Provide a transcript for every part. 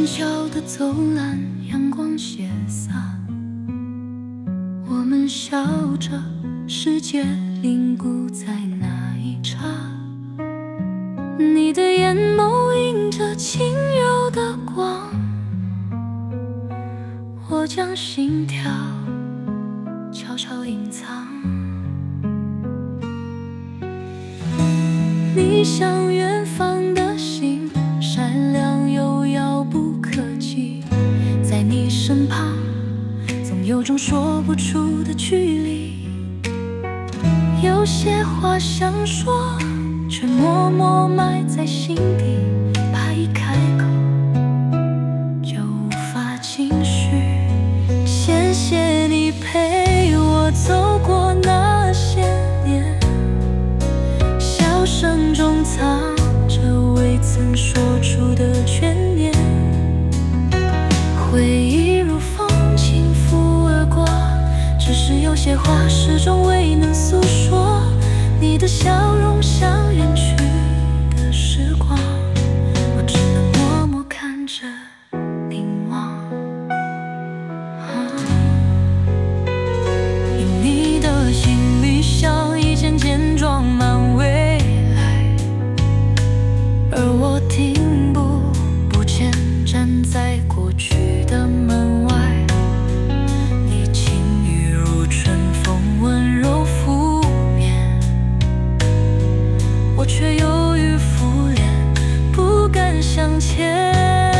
校的走廊，阳光斜洒，我们笑着，世界凝固在那一刹。你的眼眸映着轻柔的光，我将心跳悄悄隐藏。你像远方的星，闪亮又遥不可及，在你身旁总有种说不出的距离。有些话想说，却默默埋在心底，怕一开口就无法继续。谢谢你陪我走过那些年，笑声中藏着未曾说出的眷恋。回忆如风轻拂而过，只是有些话始终未能诉说。你的笑容像远去的时光，我只能默默看着凝望。你的行李箱一件件装满未来，而我听不见，站在过去的门外。你轻语如春风，温柔拂面，我却犹豫敷衍，不敢向前。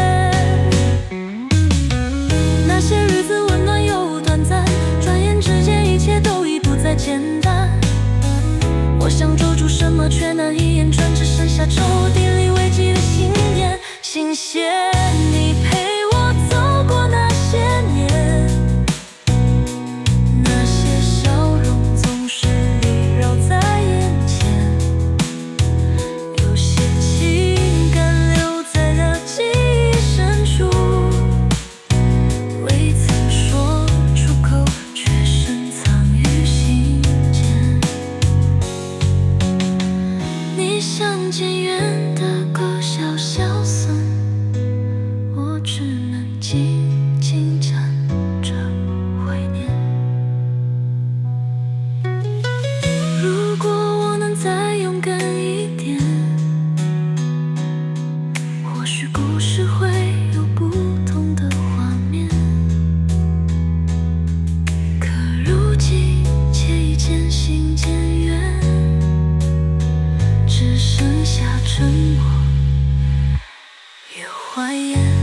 那些日子温暖又短暂，转眼之间一切都已不再简单。我想捉住什么，却难以言传，只剩下抽屉里未寄的信念。谢谢你陪我走过那些年，那些笑容总是萦绕在眼前，有些情感留在了记忆深处，未曾说出口，却深藏于心间。你像渐远的歌小小声，我只能静静站着怀念。如果我能再勇敢一点，或许故事会有不同的画面。可如今且已渐行渐远，只剩下沉默与怀念。